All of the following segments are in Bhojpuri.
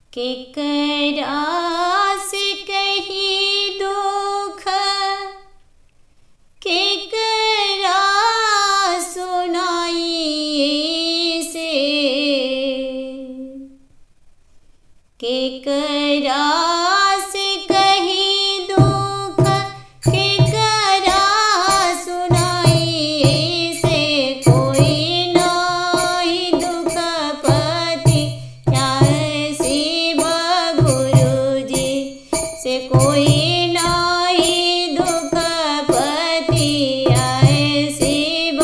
केकरा से कही दुख केकरा सुनाई से केकरा से कही दुख केकरा सुनाई से कोई नहीं दुख पति शिव गुरुजी से कोई नहीं दुख पति शिव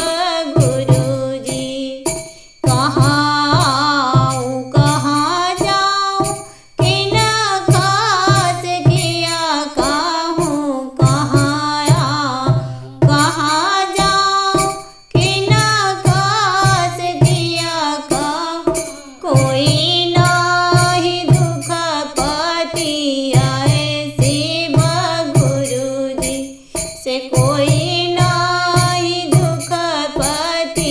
गुरुजी कहाँ आऊँ कहाँ जाऊँ किन खास किया कहूँ कहाँ आऊँ कहाँ जाऊँ किन खास किया कहूँ कोई नहीं दुख पति शिव गुरुजी से कोई नहीं दुख पति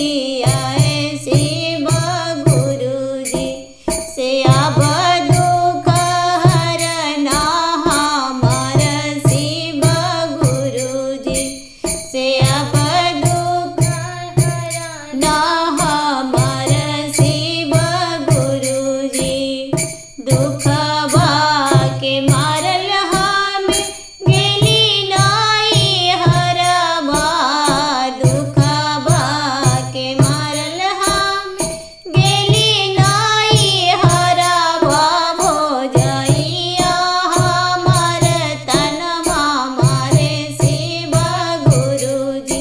शिव गुरुजी से अब दुख हरना हमार शिव गुरुजी से अब दुख हरना हमार शिव गुरुजी दुखवा के मारल हम गेली नाई हरवा दुखवा के मारल हम गेली नाई हरवा भोजैया हमार तनमा मारे शिव गुरुजी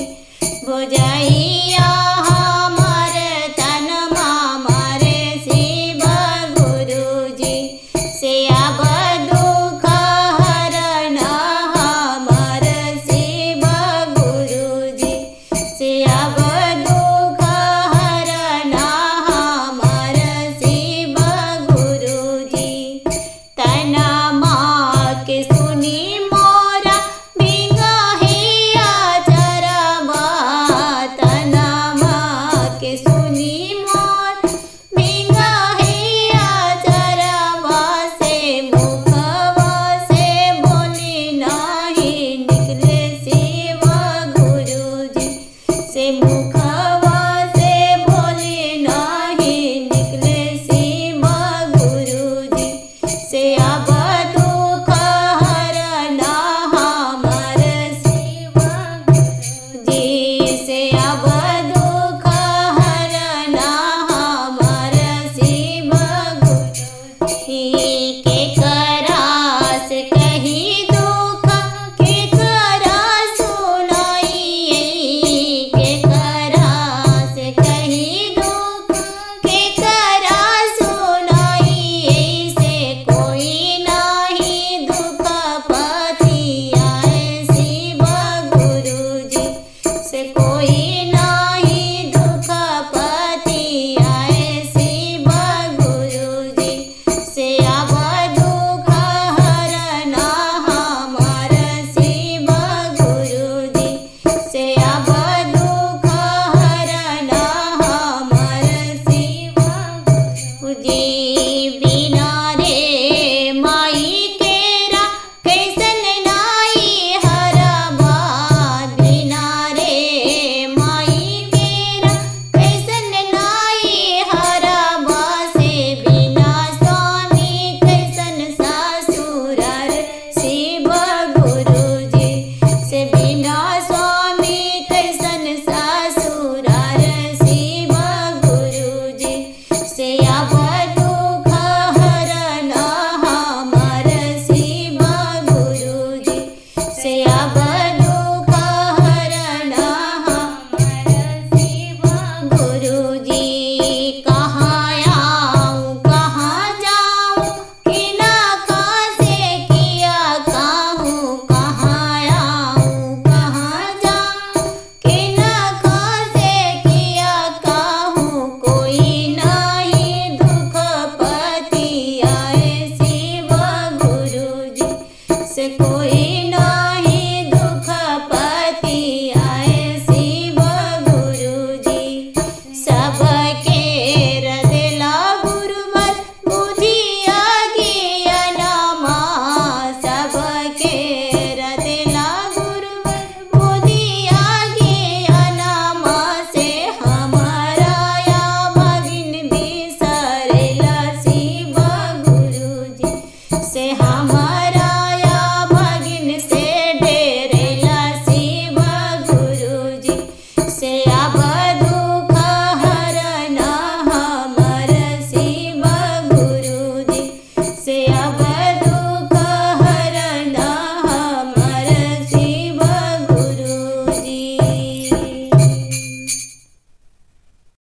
भोजैया हमार तनमा मारे शिव गुरुजी से अब दुख हरना हमार शिव गुरुजी से अब दुख हरना हमार शिव गुरुजी तनमा के सुनी मोरा बिंगहिया चरवा तनमा के सुनी मोर बिंगहिया चरवा से मुखवा से बोली नहीं निकले शिव गुरुजी से मुखवा से बोली नहीं निकले शिव गुरुजी से अब दुख हरना हमार शिव गुरुजी से अब दुख हरना हमार शिव गुरुजी केकरा से कही दुख केकरा सुनाई केकरा से कही दुख केकरा सुनाई से कोई नहीं दुख पति शिव गुरुजी से कोई नहीं दुख पति शिव गुरुजी से अब दुख हरना हमार शिव गुरुजी से अब दुख हरना हमार शिव गुरुजी बिना